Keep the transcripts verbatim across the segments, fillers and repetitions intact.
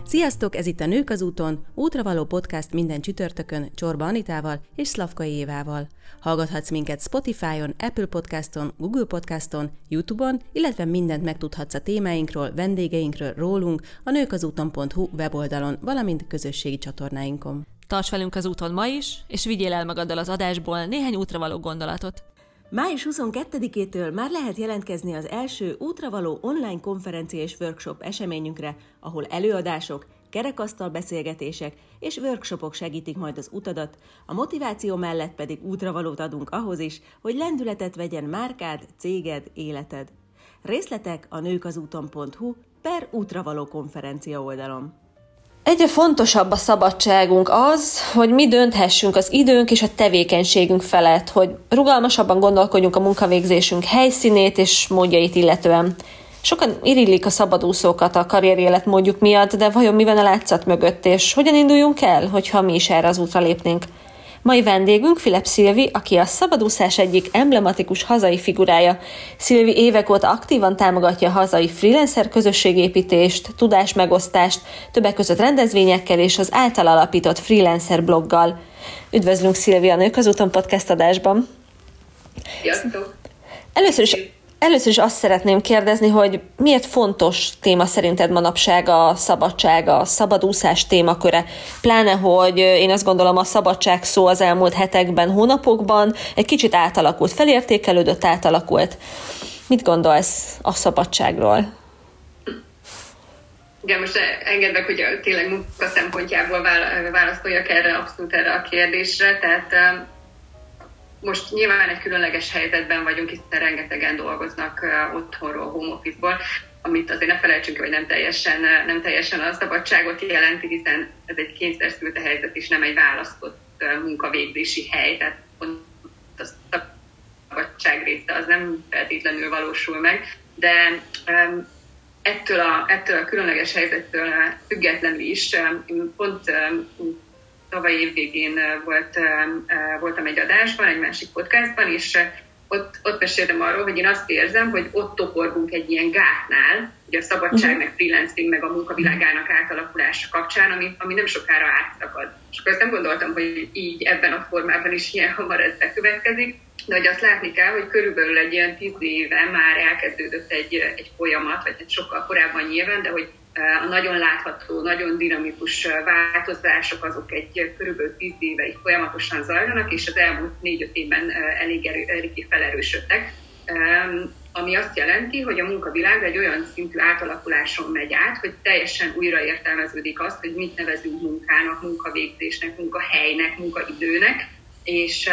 Sziasztok, ez itt a Nők az úton, útravaló podcast minden csütörtökön Csorba Anitával és Szlavkai Évával. Hallgathatsz minket Spotify-on, Apple Podcaston, Google Podcaston, YouTube-on, illetve mindent megtudhatsz a témáinkról, vendégeinkről, rólunk a nőkazúton pont hu weboldalon, valamint közösségi csatornáinkon. Tarts velünk az úton ma is, és vigyél el magaddal az adásból néhány útravaló gondolatot. május huszonkettedikétől már lehet jelentkezni az első útravaló online konferencia és workshop eseményünkre, ahol előadások, kerekasztal beszélgetések és workshopok segítik majd az utadat, a motiváció mellett pedig útravalót adunk ahhoz is, hogy lendületet vegyen márkád, céged, életed. Részletek a nőkazúton pont hu per útravaló konferencia oldalon. Egyre fontosabb a szabadságunk az, hogy mi dönthessünk az időnk és a tevékenységünk felett, hogy rugalmasabban gondolkodjunk a munkavégzésünk helyszínét és módjait illetően. Sokan irillik a szabadúszókat a karrieréletmódjuk miatt, de vajon mi van a látszat mögött, és hogyan induljunk el, hogyha mi is erre az útra lépnénk? Mai vendégünk Filep Szilvi, aki a szabadúszás egyik emblematikus hazai figurája. Szilvi évek óta aktívan támogatja a hazai freelancer közösségépítést, tudásmegosztást, többek között rendezvényekkel és az által alapított freelancer bloggal. Üdvözlünk, Szilvi, a Nők az úton podcast adásban. Sziasztok! Először is Először is azt szeretném kérdezni, hogy miért fontos téma szerinted manapság a szabadság, a szabadúszás témaköre? Pláne, hogy én azt gondolom, a szabadság szó az elmúlt hetekben, hónapokban egy kicsit átalakult, felértékelődött, átalakult. Mit gondolsz a szabadságról? Igen, most engedd meg, hogy tényleg munka szempontjából válaszoljak erre, abszolút erre a kérdésre. Tehát most nyilván egy különleges helyzetben vagyunk, hiszen rengetegen dolgoznak uh, otthonról, home office-ból, amit azért ne felejtsünk, hogy nem teljesen, nem teljesen a szabadságot jelenti, hiszen ez egy kényszerszült helyzet, és nem egy választott uh, munkavégzési hely, tehát a szabadság része az nem feltétlenül valósul meg, de um, ettől, a, ettől a különleges helyzettől függetlenül is um, pont um, tavaly év végén volt, voltam egy adásban, egy másik podcastban, és ott, ott meséltem arról, hogy én azt érzem, hogy ott toporgunk egy ilyen gátnál, ugye a szabadság, meg freelancing, meg a munkavilágának átalakulása kapcsán, ami, ami nem sokára átszakad. És akkor azt nem gondoltam, hogy így ebben a formában is ilyen hamar ez bekövetkezik, de hogy azt látni kell, hogy körülbelül egy ilyen tíz éve már elkezdődött egy, egy folyamat, vagy egy sokkal korábban nyilván, de hogy a nagyon látható, nagyon dinamikus változások azok egy körülbelül tíz éve így folyamatosan zajlanak, és az elmúlt négy-öt évben elég erő, eléggé felerősödtek. Ami azt jelenti, hogy a munkavilág egy olyan szintű átalakuláson megy át, hogy teljesen újraértelmeződik azt, hogy mit nevezünk munkának, munkavégzésnek, munkahelynek, munkaidőnek, és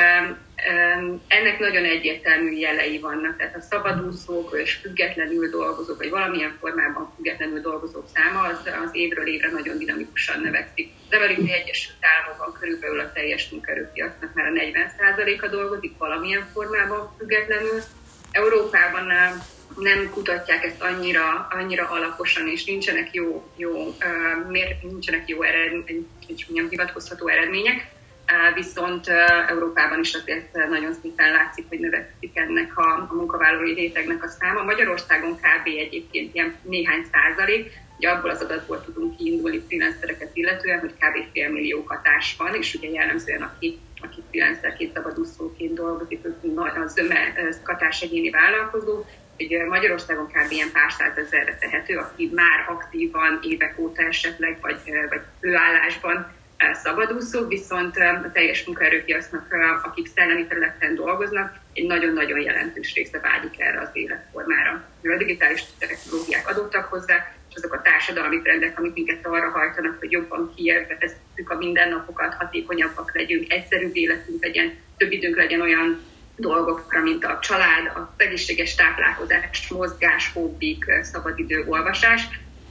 ennek nagyon egyértelmű jelei vannak, tehát a szabadúszók és függetlenül dolgozók, vagy valamilyen formában függetlenül dolgozók száma az, az évről évre nagyon dinamikusan növekszik. Az Amerikai Egyesült Államokban körülbelül a teljes munkaerőpiacnak már a negyven százaléka dolgozik valamilyen formában függetlenül. Európában nem kutatják ezt annyira, annyira alaposan, és nincsenek jó, jó, nincsenek jó eredmény, hivatkozható eredmények. Viszont Európában is azért nagyon szépen látszik, hogy növekszik ennek a, a munkavállalói rétegnek a száma. Magyarországon kb. Egyébként ilyen néhány százalék, ugye abból az adatból tudunk kiindulni freelancereket illetően, hogy kb. Fél millió katás van, és ugye jellemzően aki, aki freelancerként, szabadúszóként dolgozik, a zöme katás egyéni vállalkozó, hogy Magyarországon kb. Ilyen pár százezerre tehető, aki már aktívan évek óta esetleg, vagy, vagy főállásban szabadúszók, viszont a teljes munkaerőpiacnak, akik szellemi területen dolgoznak, egy nagyon-nagyon jelentős része vágyik erre az életformára. A digitális technológiák adottak hozzá, és azok a társadalmi trendek, amik minket arra hajtanak, hogy jobban kiélvezzük a mindennapokat, hatékonyabbak legyünk, egyszerűbb életünk legyen, több időnk legyen olyan dolgokra, mint a család, az egészséges táplálkozás, mozgás, hobbik, szabadidő, olvasás.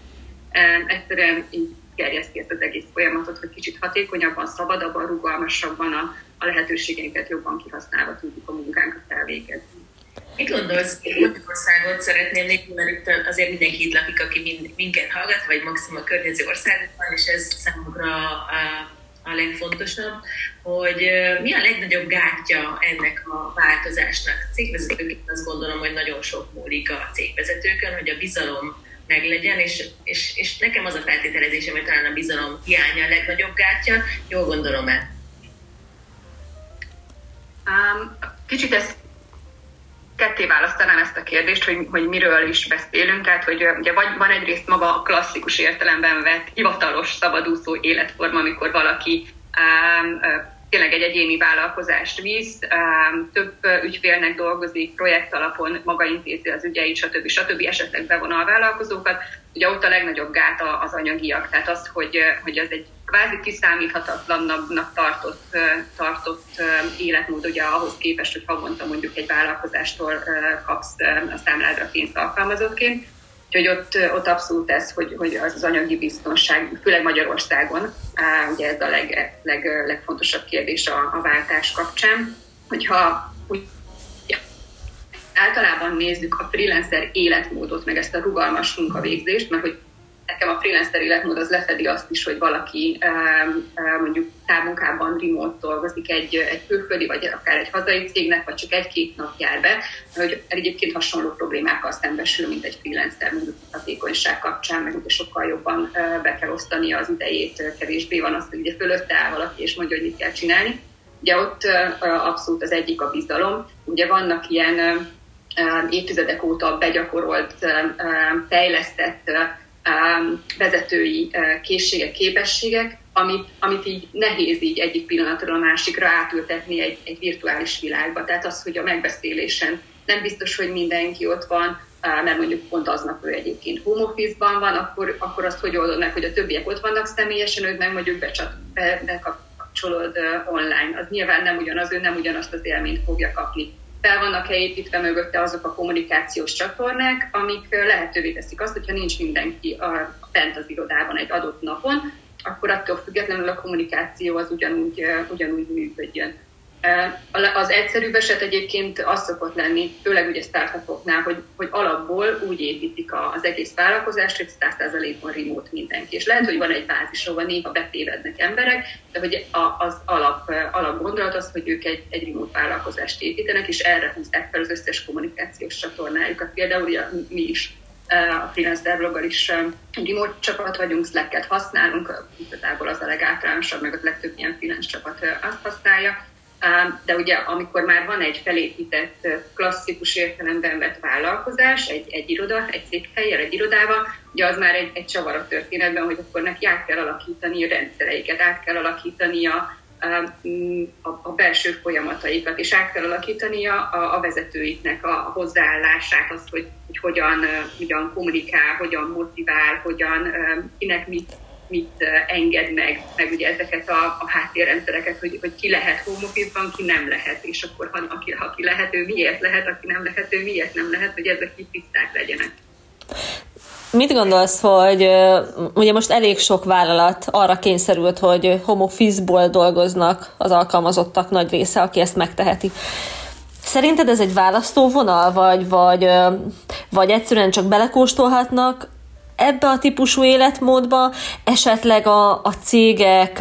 Egyszerűen így gerjeszti ezt az egész folyamatot, hogy kicsit hatékonyabban, szabadabban, rugalmasabban a, a lehetőségeinket jobban kihasználva tudjuk a munkánkat elvégezni. Mit gondolsz, hogy Magyarországot szeretném nézni, mert itt azért mindenki itt lakik, aki minket hallgat, vagy maximum a környező országokban, és ez számunkra a, a legfontosabb, hogy mi a legnagyobb gátja ennek a változásnak. Cégvezetőként azt gondolom, hogy nagyon sok múlik a cégvezetőkön, hogy a bizalom meglegyen, és, és, és nekem az a feltételezésem, hogy talán a bizalom hiánya a legnagyobb gátja. Jól gondolom-e? Um, kicsit ezt ketté választanám ezt a kérdést, hogy, hogy miről is beszélünk, tehát hogy ugye vagy van egyrészt maga a klasszikus értelemben vett hivatalos szabadúszó életforma, amikor valaki um, tényleg egy egyéni vállalkozást visz, több ügyfélnek dolgozik, projekt alapon maga intézi az ügyeit, stb. stb. Esetleg bevon a vállalkozókat. Ugye ott a legnagyobb gát az anyagiak, tehát az, hogy, hogy az egy kvázi kiszámíthatatlannak tartott, tartott életmód, ugye ahhoz képest, hogy havonta mondjuk egy vállalkozástól kapsz a számládra pénzt alkalmazottként. Úgyhogy ott, ott abszolút ez, hogy, hogy az anyagi biztonság, főleg Magyarországon, ugye ez a leg, leg, legfontosabb kérdés a, a váltás kapcsán, hogyha úgy, ja, általában nézzük a freelancer életmódot, meg ezt a rugalmas munkavégzést, mert hogy nekem a freelancer életmód az lefedi azt is, hogy valaki mondjuk távmunkában remote dolgozik egy, egy külföldi, vagy akár egy hazai cégnek, vagy csak egy-két nap jár be, hogy egyébként hasonló problémákkal szembesül, mint egy freelancer, mondjuk hatékonyság kapcsán, meg ugye sokkal jobban be kell osztani az idejét, kevésbé van az, hogy ugye fölötte áll valaki, és mondja, hogy mit kell csinálni. Ugye ott abszolút az egyik a bizalom. Ugye vannak ilyen évtizedek óta begyakorolt, fejlesztett vezetői készségek, képességek, amit, amit így nehéz így egyik pillanatról a másikra átültetni egy, egy virtuális világba. Tehát az, hogy a megbeszélésen nem biztos, hogy mindenki ott van, mert mondjuk pont aznap ő egyébként home office-ban van, akkor, akkor azt hogy oldod meg, hogy a többiek ott vannak személyesen, őt meg mondjuk becsat, be, bekapcsolod online. Az nyilván nem ugyanaz, ő nem ugyanazt az élményt fogja kapni. Fel vannak-e építve mögötte azok a kommunikációs csatornák, amik lehetővé teszik azt, hogyha nincs mindenki a, bent az irodában egy adott napon, akkor attól függetlenül a kommunikáció az ugyanúgy, ugyanúgy működjön. Az egyszerűbb eset egyébként az szokott lenni, főleg ugye startupoknál, hogy, hogy alapból úgy építik az egész vállalkozást, hogy száz százalékban remote mindenki. És lehet, hogy van egy bázis, ahol néha betévednek emberek, de hogy az alap, alap gondolat az, hogy ők egy, egy remote vállalkozást építenek, és erre húzták fel az összes kommunikációs csatornájukat. Például ugye mi is a Freelancer bloggal is egy remote csapat vagyunk, Slack-et használunk, igazából az a legáltalánosabb, meg a legtöbb ilyen freelance csapat azt használja. De ugye amikor már van egy felépített, klasszikus értelemben vett vállalkozás, egy, egy iroda, egy székhellyel, egy irodával, ugye az már egy, egy csavar a történetben, hogy akkor neki át kell alakítani a rendszereiket, át kell alakítani a, a, a belső folyamataikat, és át kell alakítani a, a vezetőiknek a hozzáállását, azt, hogy, hogy hogyan, hogyan kommunikál, hogyan motivál, hogyan, kinek mit mit enged meg, meg ugye ezeket a, a háttérrendszereket, hogy, hogy ki lehet home office-ban, ki nem lehet, és akkor ha, aki, aki lehet, ő miért lehet, aki nem lehet, ő miért nem lehet, hogy ezek így tiszták legyenek. Mit gondolsz, hogy ugye most elég sok vállalat arra kényszerült, hogy home office-ból dolgoznak az alkalmazottak nagy része, aki ezt megteheti. Szerinted ez egy választóvonal, vagy, vagy, vagy egyszerűen csak belekóstolhatnak ebbe a típusú életmódba, esetleg a, a cégek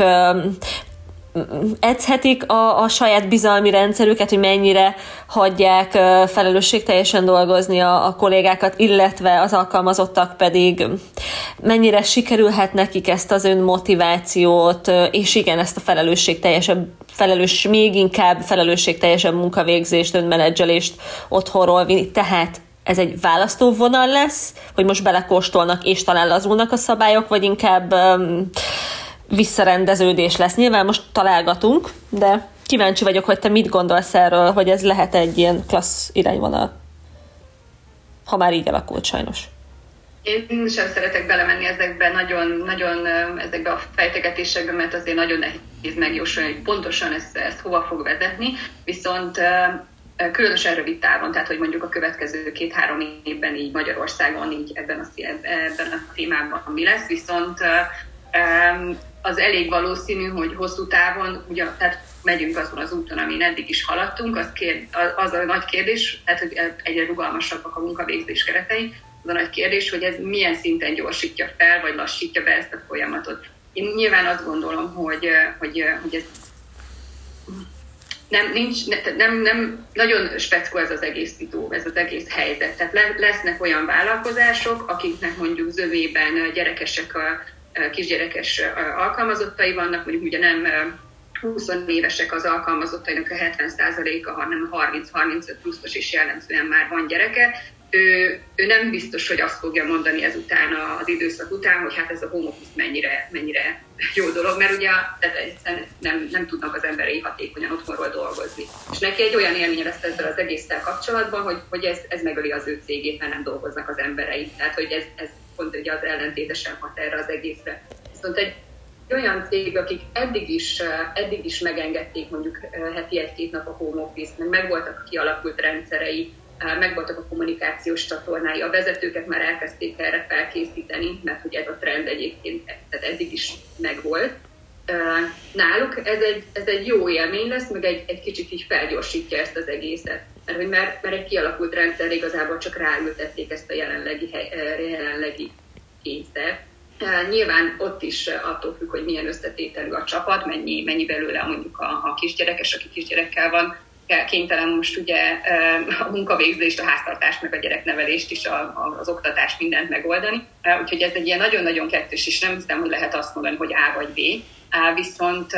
edzhetik a, a saját bizalmi rendszerüket, hogy mennyire hagyják felelősségteljesen dolgozni a, a kollégákat, illetve az alkalmazottak pedig mennyire sikerülhet nekik ezt az önmotivációt, és igen, ezt a felelősségteljesebb, felelős, még inkább felelősségteljesebb munkavégzést, önmenedzselést otthonról vinni. Tehát ez egy választóvonal lesz, hogy most belekóstolnak és talán lazulnak a szabályok, vagy inkább um, visszarendeződés lesz. Nyilván most találgatunk, de kíváncsi vagyok, hogy te mit gondolsz erről, hogy ez lehet egy ilyen klassz irányvonal, ha már így alakult sajnos. Én sem szeretek belemenni ezekbe, nagyon, nagyon ezekbe a fejtegetésekbe, mert azért nagyon nehéz megjósolni, hogy pontosan ezt, ezt hova fog vezetni, viszont különösen rövid távon, tehát hogy mondjuk a következő két-három évben így Magyarországon így ebben a, ebben a témában mi lesz, viszont az elég valószínű, hogy hosszú távon, ugye, tehát megyünk azon az úton, amin eddig is haladtunk, az, kér, az a nagy kérdés, tehát hogy egyre rugalmasabbak a munkavégzés keretei, az a nagy kérdés, hogy ez milyen szinten gyorsítja fel, vagy lassítja be ezt a folyamatot. Én nyilván azt gondolom, hogy, hogy, hogy ez nem, nincs, nem, nem, nagyon speckó ez az egész szitu, ez az egész helyzet. Tehát le, lesznek olyan vállalkozások, akiknek mondjuk zövében gyerekesek, a, a kisgyerekes alkalmazottai vannak, mondjuk ugye nem húsz évesek az alkalmazottainak a hetven százaléka, hanem harminc-harmincöt pluszos is jellemzően már van gyereke. Ő, ő nem biztos, hogy azt fogja mondani ezután az időszak után, hogy hát ez a home office mennyire, mennyire jó dolog, mert ugye tehát nem, nem tudnak az emberei hatékonyan otthonról dolgozni. És neki egy olyan élménye lesz ezzel az egésszel kapcsolatban, hogy, hogy ez, ez megöli az ő cégét, mert nem dolgoznak az emberei. Tehát, hogy ez, ez pont ugye az ellentétesen hat erre az egészre. Viszont egy olyan cég, akik eddig is, eddig is megengedték mondjuk heti egy-két nap a home office, meg megvoltak a kialakult rendszerei, megvoltak a kommunikációs csatornái, a vezetőket már elkezdték erre felkészíteni, mert ugye ez a trend egyébként tehát eddig is megvolt. Náluk ez egy, ez egy jó élmény lesz, meg egy, egy kicsit így felgyorsítja ezt az egészet. Mert, mert, mert egy kialakult rendszer igazából csak ráültették ezt a jelenlegi, jelenlegi kényszert. Nyilván ott is attól függ, hogy milyen összetételű a csapat, mennyi, mennyi belőle mondjuk a, a kisgyerekes, aki kisgyerekkel van, kénytelen most ugye a munkavégzést, a háztartást, meg a gyereknevelést is, a, a, az oktatást, mindent megoldani. Úgyhogy ez egy ilyen nagyon-nagyon kettős, és nem hiszem, hogy lehet azt mondani, hogy A vagy B. Viszont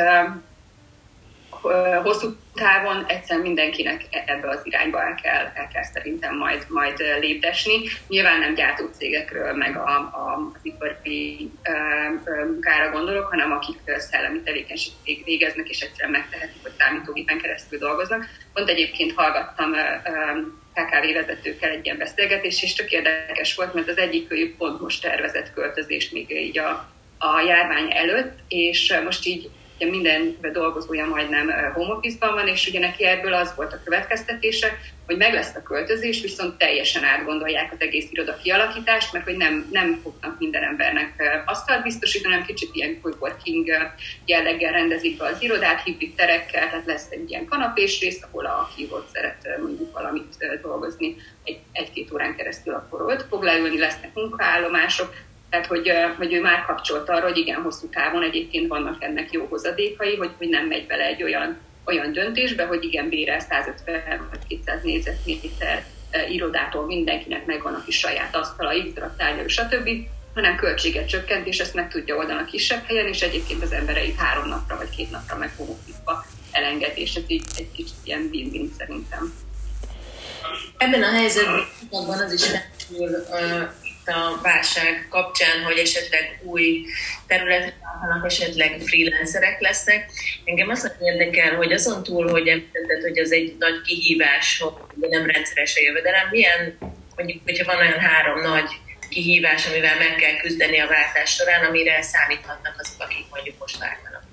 hosszú távon egyszerűen mindenkinek ebbe az irányba el kell, el kell szerintem majd, majd lépdesni. Nyilván nem gyártócégekről, meg a, a, az ipari munkára gondolok, hanem akik szellemi tevékenységet végeznek, és egyszerűen megtehetik, hogy számítógépen keresztül dolgoznak. Pont egyébként hallgattam ká ká vé vezetőkkel egy ilyen beszélgetést, és tök érdekes volt, mert az egyikőjük pont most tervezett költözést még így a, a járvány előtt, és most így ugye minden dolgozója majdnem home office-ban van, és ugye neki ebből az volt a következtetése, hogy meg lesz a költözés, viszont teljesen átgondolják az egész iroda kialakítást, mert hogy nem, nem fognak minden embernek asztalt biztosítani, hanem kicsit ilyen coworking jelleggel rendezik be az irodát, hibrid terekkel, tehát lesz egy ilyen kanapés rész, ahol aki ott szeret mondjuk valamit dolgozni egy, egy-két órán keresztül, akkor ott fog leülni, lesznek munkaállomások. Tehát, hogy, hogy ő már kapcsolt arra, hogy igen, hosszú távon egyébként vannak ennek jó hozadékai, hogy, hogy nem megy bele egy olyan, olyan döntésbe, hogy igen, bérel százötven vagy kétszáz négyzetméter irodától mindenkinek megvan a kis saját asztala, x-dra, tárgya, stb., hanem költséget csökkent, és ezt meg tudja oldani a kisebb helyen, és egyébként az embereit három napra vagy két napra meg home office-ba elengedi, és ez így egy kicsit ilyen win-win szerintem. Ebben a helyzetben az is felül a válság kapcsán, hogy esetleg új területre állnak, esetleg freelancerek lesznek. Engem azt érdekel, hogy azon túl, hogy említetted, hogy az egy nagy kihívás, hogy nem rendszeres a jövedelem, milyen, mondjuk, hogyha van olyan három nagy kihívás, amivel meg kell küzdeni a váltás során, amire számíthatnak azok, akik mondjuk most váltanak.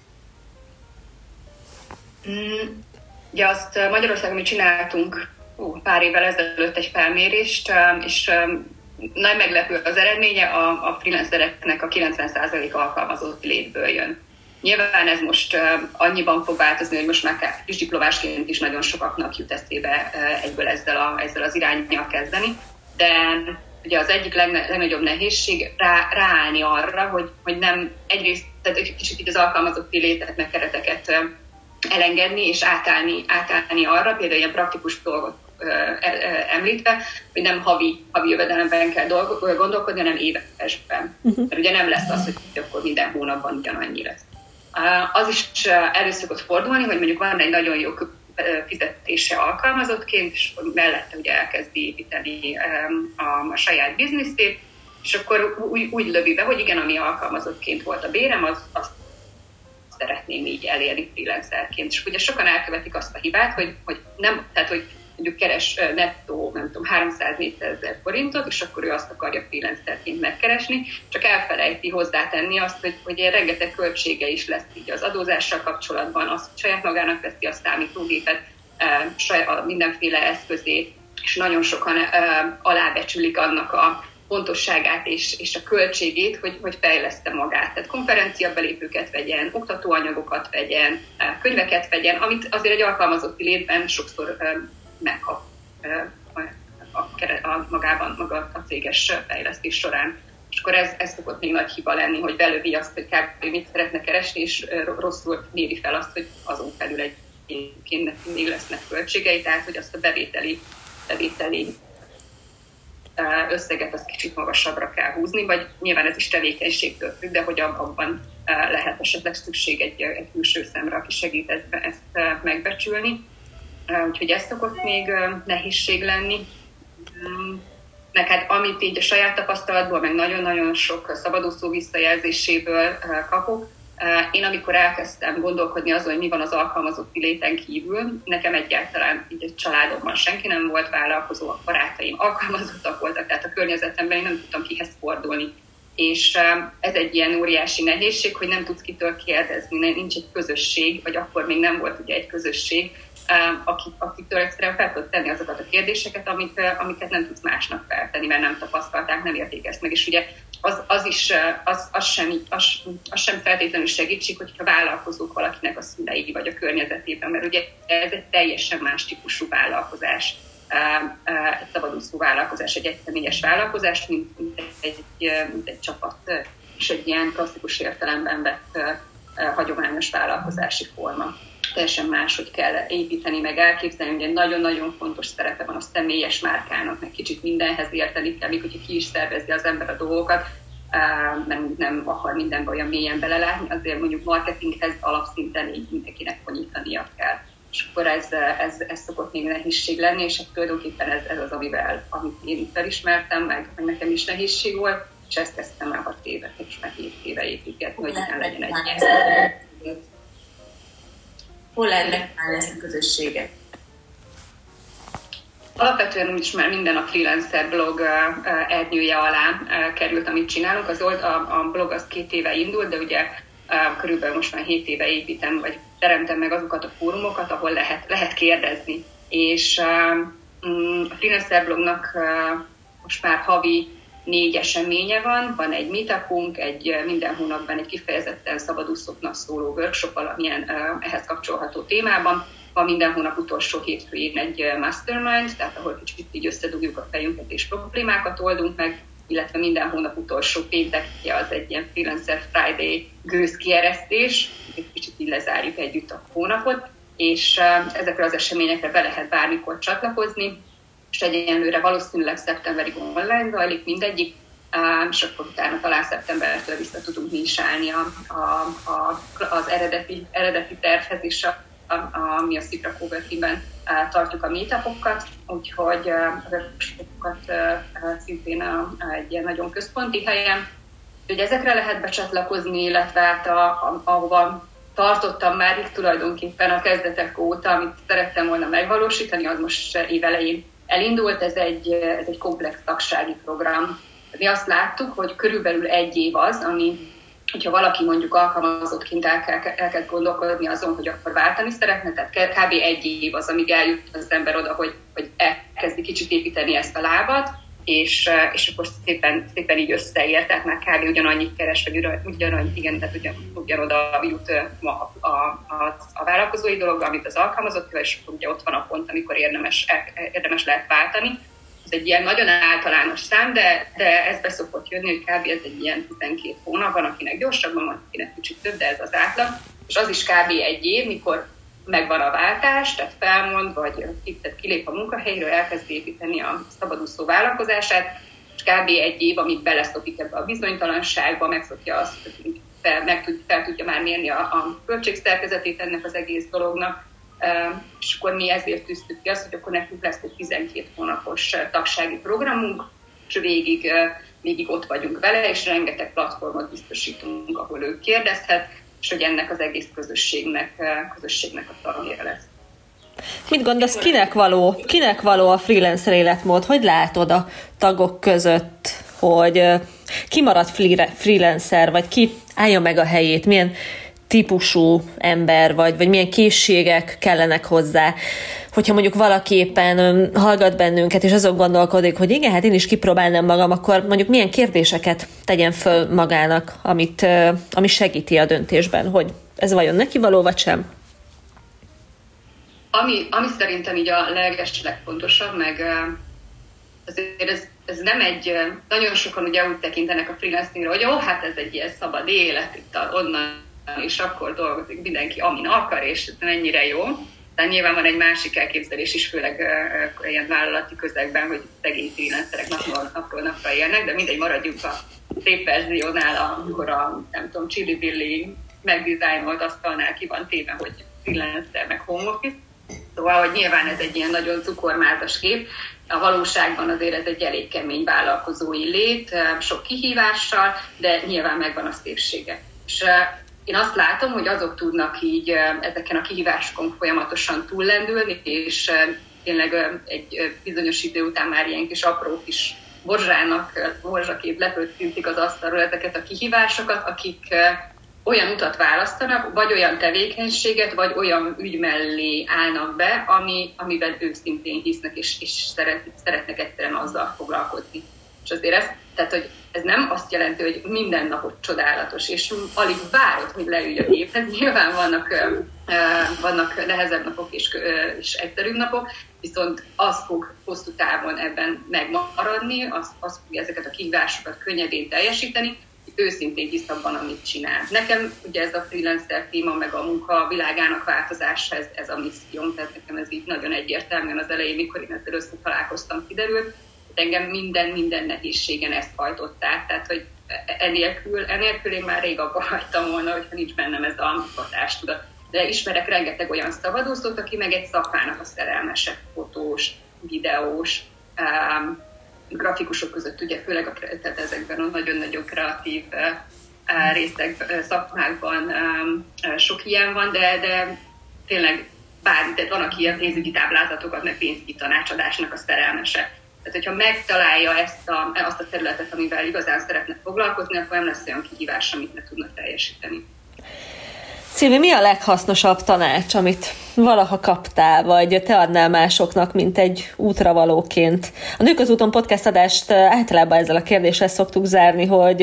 Mm, ugye azt Magyarországon mi csináltunk ú, pár évvel ezelőtt egy felmérést, és nagy meglepő az eredménye, a, a freelancereknek a kilencven százalék alkalmazott létből jön. Nyilván ez most uh, annyiban fog változni, hogy most már kisdiplomásként is nagyon sokaknak jut eszébe uh, egyből ezzel, a, ezzel az iránnyal kezdeni, de ugye az egyik legne, legnagyobb nehézség rá, ráállni arra, hogy, hogy nem egyrészt, tehát egy kicsit így az alkalmazotti létet, meg kereteket uh, elengedni, és átállni, átállni arra, például ilyen praktikus dolgot említve, hogy nem havi, havi jövedelemben kell dolgo- gondolkodni, hanem évesben. Uh-huh. Mert ugye nem lesz az, hogy akkor minden hónapban ugyanannyi lesz. Az is elő szokott fordulni, hogy mondjuk van egy nagyon jó fizetése alkalmazottként, és mellette ugye elkezdi építeni a, a saját bizniszét, és akkor úgy, úgy lövi be, hogy igen, ami alkalmazottként volt a bérem, az, azt szeretném így elérni freelancerként. És ugye sokan elkövetik azt a hibát, hogy, hogy nem, tehát hogy mondjuk keres nettó, nem tudom, háromszáz-négyszázezer forintot, és akkor ő azt akarja freelancerként megkeresni, csak elfelejti hozzátenni azt, hogy, hogy rengeteg költsége is lesz így az adózással kapcsolatban, azt saját magának veszi a számítógépet, mindenféle eszközét, és nagyon sokan alábecsülik annak a pontosságát és, és a költségét, hogy, hogy fejleszte magát. Tehát konferenciabelépőket vegyen, oktatóanyagokat vegyen, könyveket vegyen, amit azért egy alkalmazotti létben sokszor megkap a, a, a, magában, maga a céges fejlesztés során. És akkor ez, ez szokott még nagy hiba lenni, hogy belövi azt, hogy kb. Mit szeretne keresni, és rosszul méri fel azt, hogy azon felül egy egyébként mindig lesznek költségei, tehát hogy azt a bevételi, bevételi összeget azt kicsit magasabbra kell húzni, vagy nyilván ez is tevékenységtől függ, de hogy abban lehet esetleg szükség egy, egy külső szemre, aki segít ezt, ezt megbecsülni. Úgyhogy ez szokott még nehézség lenni. Meg hát amit így a saját tapasztalatból, meg nagyon-nagyon sok szabadúszó visszajelzéséből kapok, én amikor elkezdtem gondolkodni azon, hogy mi van az alkalmazotti léten kívül, nekem egyáltalán így egy családomban senki nem volt vállalkozó, a barátaim alkalmazottak voltak, tehát a környezetemben én nem tudtam kihez fordulni. És ez egy ilyen óriási nehézség, hogy nem tudsz kitől kérdezni, nincs egy közösség, vagy akkor még nem volt ugye egy közösség, akitől egyszerűen fel tudod tenni azokat a kérdéseket, amik, amiket nem tudsz másnak feltenni, mert nem tapasztalták, nem érték ezt meg. És ugye az, az is az, az sem, az, az sem feltétlenül segítség, hogyha vállalkozók valakinek a szülei vagy a környezetében, mert ugye ez egy teljesen más típusú vállalkozás, egy szabadúszó vállalkozás, egy egyszemélyes vállalkozás, mint, mint, egy, mint egy csapat, és egy ilyen klasszikus értelemben vett hagyományos vállalkozási forma. Teljesen máshogy kell építeni, meg elképzelni, hogy egy nagyon-nagyon fontos szerepe van a személyes márkának, meg kicsit mindenhez érteni kell, még hogyha ki is szervezi az ember a dolgokat, nem, nem akar mindenbe olyan mélyen belelátni, azért mondjuk marketinghez alapszinten így mindenkinek konyítania kell. És akkor ez, ez, ez szokott még nehézség lenni, és hát tulajdonképpen ez, ez az, amivel, amit én felismertem, meg, meg nekem is nehézség volt, és ezt kezdtem el hat éve, és meg hét éve építgetni, hogy igen legyen egy ilyen. Hol lehet megtalálni ezt a közösséget? Alapvetően úgyis már minden a freelancer blog ernyője alá került, amit csinálunk. Az old, a, a blog az két éve indult, de ugye körülbelül most már hét éve építem, vagy teremtem meg azokat a fórumokat, ahol lehet, lehet kérdezni. És a freelancer blognak most már havi négy eseménye van, van egy meetupunk, egy minden hónapban egy kifejezetten szabadúszóknak szóló workshop valamilyen ehhez kapcsolható témában, van minden hónap utolsó hétfőjén egy mastermind, tehát ahol kicsit így összedugjuk a fejünket és problémákat oldunk meg, illetve minden hónap utolsó péntekje az egy ilyen Freelancer Friday gőzkieresztés, egy kicsit így lezárjuk együtt a hónapot, és ezekre az eseményekre be lehet bármikor csatlakozni, és egyenlőre valószínűleg szeptemberig online zajlik mindegyik, és akkor utána talán szeptembertől vissza tudunk mi is állni a, a, a, az eredeti, eredeti tervhez, és a, a, a, mi a Szikra Coworking-ben tartjuk a meetupokat, úgyhogy a workshopokat szintén a, a egy ilyen nagyon központi helyen. Úgyhogy ezekre lehet becsatlakozni, illetve hát a, a, ahova tartottam már itt tulajdonképpen a kezdetek óta, amit szerettem volna megvalósítani, az most évelején elindult, ez egy, ez egy komplex tagsági program. Mi azt láttuk, hogy körülbelül egy év az, ami, hogyha valaki mondjuk alkalmazottként el kell, el kell gondolkodni azon, hogy akkor váltani szeretne, tehát kb. Egy év az, amíg eljut az ember oda, hogy, hogy elkezdi kicsit építeni ezt a lábat, és, és akkor szépen, szépen így összeér, tehát már kb. Ugyanannyit keres, vagy ugyanannyit, igen, tehát ugyan, ugyanoda jut a, a, a, a vállalkozói dolog, amit az alkalmazott, és akkor ugye ott van a pont, amikor érdemes, érdemes lehet váltani. Ez egy ilyen nagyon általános szám, de, de ez be szokott jönni, hogy kb. Ez egy ilyen tizenkét hónap, van, akinek gyorsabban, van, akinek kicsit több, de ez az átlag. És az is kb. Egy év, mikor megvan a váltás, tehát felmond, vagy tehát kilép a munkahelyről, elkezd építeni a szabadúszó vállalkozását, és kb. Egy év, amit beleszokik ebbe a bizonytalanságba, megszokja azt, hogy fel, meg tud, fel tudja már mérni a, a költségszerkezetét ennek az egész dolognak, és akkor mi ezért tűztük ki azt, hogy akkor nekünk lesz egy tizenkét hónapos tagsági programunk, és végig, végig ott vagyunk vele, és rengeteg platformot biztosítunk, ahol ő kérdezhet, és hogy ennek az egész közösségnek, közösségnek a tagja lesz. Mit gondolsz, kinek való, kinek való a freelancer életmód? Hogy látod a tagok között, hogy ki marad freelancer, vagy ki állja meg a helyét? Milyen típusú ember, vagy, vagy milyen készségek kellenek hozzá? Hogyha mondjuk valaki éppen hallgat bennünket, és azon gondolkodik, hogy igen, hát én is kipróbálnám magam, akkor mondjuk milyen kérdéseket tegyen föl magának, amit, ami segíti a döntésben, hogy ez vajon neki való, vagy sem? Ami, ami szerintem így a leges, legfontosabb, meg azért ez, ez nem egy, nagyon sokan ugye úgy tekintenek a freelancingre, hogy ó, hát ez egy ilyen szabad élet, itt onnan és akkor dolgozik mindenki, amin akar, és ez mennyire jó. Tehát nyilván van egy másik elképzelés is, főleg uh, ilyen vállalati közegben, hogy szegény freelancerek napról, napról napra élnek, de mindegy, maradjunk a szép verziónál, amikor a, nem tudom, Chili Billy megdizájnolt asztalnál ki van téve, hogy freelancer, meg home office. Szóval, hogy nyilván ez egy ilyen nagyon cukormázas kép. A valóságban azért ez egy elég kemény vállalkozói lét, sok kihívással, de nyilván megvan a szépsége. És én azt látom, hogy azok tudnak így ezeken a kihívásokon folyamatosan túllendülni, és tényleg egy bizonyos idő után már ilyen kis apró kis borzsának, borzsaképp lepőt szintik az asztalról ezeket a kihívásokat, akik olyan utat választanak, vagy olyan tevékenységet, vagy olyan ügy mellé állnak be, ami, amiben őszintén hisznek, és, és szeret, szeretnek egyszerűen azzal foglalkozni. És azért ez, tehát, hogy ez nem azt jelenti, hogy minden napot csodálatos, és alig várod, hogy leülj a géphez. Nyilván vannak, vannak nehezebb napok és, és egyszerűbb napok, viszont az fog hosszú távon ebben megmaradni, az, az fogja ezeket a kihívásokat könnyedén teljesíteni, őszintén hisz abban, amit csinál. Nekem ugye ez a freelancer téma, meg a munka világának változása, ez, ez a misszióm, tehát nekem ez így nagyon egyértelműen az elején, mikor én ezzel összetalálkoztam, kiderült, hogy engem minden, minden nehézségen ezt hajtott át, tehát hogy enélkül, enélkül én már rég abba hagytam volna, hogyha nincs bennem ez a hatástudat. De ismerek rengeteg olyan szabadúszót, aki meg egy szakmának a szerelmese, fotós, videós, um, grafikusok között, ugye főleg a, tehát ezekben a nagyon-nagyon kreatív uh, részek, szakmákban um, sok ilyen van, de, de tényleg bármi, tehát van, aki ilyen pénzügyi táblázatokat, meg pénzügyi tanácsadásnak a szerelmese. Tehát, hogyha megtalálja ezt a, azt a területet, amivel igazán szeretne foglalkozni, akkor nem lesz olyan kihívás, amit ne tudnak teljesíteni. Szilvi, mi a leghasznosabb tanács, amit valaha kaptál, vagy te adnál másoknak, mint egy útravalóként? A Nők az úton podcast adást általában ezzel a kérdéssel szoktuk zárni, hogy,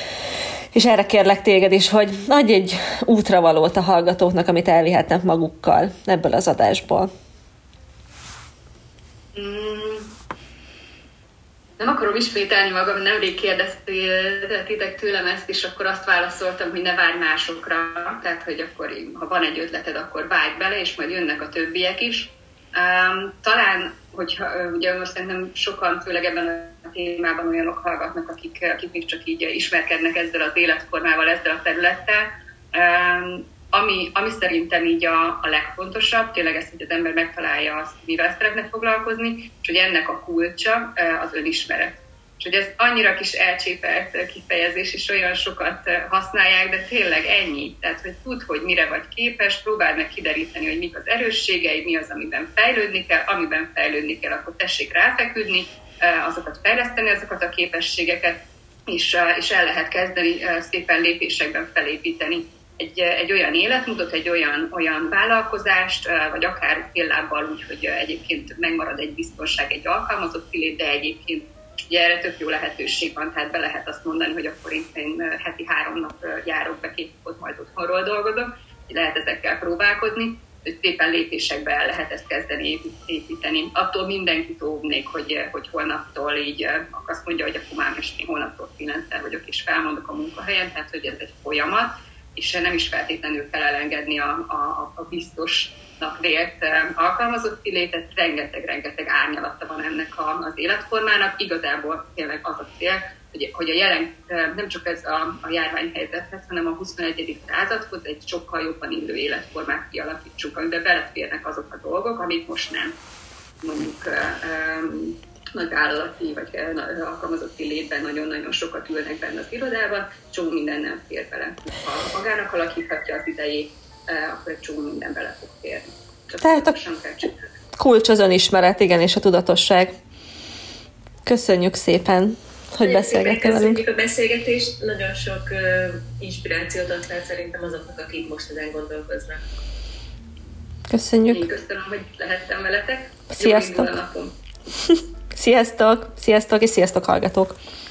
és erre kérlek téged is, hogy adj egy útravalót a hallgatóknak, amit elvihetnek magukkal ebből az adásból. Mm. Nem akarom ismételni magam, nemrég kérdeztétek tőlem ezt, és akkor azt válaszoltam, hogy ne várj másokra. Tehát, hogy akkor, ha van egy ötleted, akkor vágj bele, és majd jönnek a többiek is. Um, talán, hogyha ugye most szerintem sokan, főleg ebben a témában olyanok hallgatnak, akik, akik még csak így ismerkednek ezzel az életformával, ezzel a területtel. Um, Ami, ami szerintem így a, a legfontosabb, tényleg ezt, hogy az ember megtalálja azt, mivel szeretne foglalkozni, és hogy ennek a kulcsa az önismeret. És hogy ez annyira kis elcsépelt kifejezés, és olyan sokat használják, de tényleg ennyi. Tehát, hogy tudd, hogy mire vagy képes, próbáld meg kideríteni, hogy mik az erősségeid, mi az, amiben fejlődni kell, amiben fejlődni kell, akkor tessék ráfeküdni, azokat fejleszteni, azokat a képességeket, és, és el lehet kezdeni szépen lépésekben felépíteni Egy, egy olyan életmódot, egy olyan, olyan vállalkozást, vagy akár féllábbal úgy, hogy egyébként megmarad egy biztonság, egy alkalmazott lét, de egyébként ugye erre tök jó lehetőség van, tehát be lehet azt mondani, hogy akkor én heti három nap járok be, két napot majd otthonról dolgozok, lehet ezekkel próbálkozni, hogy szépen lépésekbe el lehet ezt kezdeni építeni. Attól mindenkit óvnék, hogy, hogy holnaptól így azt mondja, hogy akkor már most én holnaptól freelancer vagyok, és felmondok a munkahelyen, tehát hogy ez egy folyamat, és nem is feltétlenül kell elengedni a, a, a biztosnak vélt alkalmazotti létet, rengeteg-rengeteg árnyalata van ennek a, az életformának. Igazából tényleg az a cél, hogy, hogy a jelen, nem csak ez a, a járványhelyzethez, hanem a huszonegyedik századhoz egy sokkal jobban illő életformát kialakítsuk, amiben beleférnek azok a dolgok, amik most nem. Mondjuk um, nagyvállalati vagy alkalmazotti létben nagyon-nagyon sokat ülnek benne az irodában, csomó minden nem fér bele. Ha magának alakíthatja az idejét, akkor egy csomó minden bele fog férni. Csak Tehát a kulcs az önismeret, igen, és a tudatosság. Köszönjük szépen, hogy beszélgettél velünk. Köszönjük a beszélgetést, nagyon sok uh, inspirációt adtál szerintem azoknak, akik most ezen gondolkoznak. Köszönjük. Én köszönöm, hogy lehettem veletek. Sziasztok. Sziasztok, sziasztok, és sziasztok hallgatók.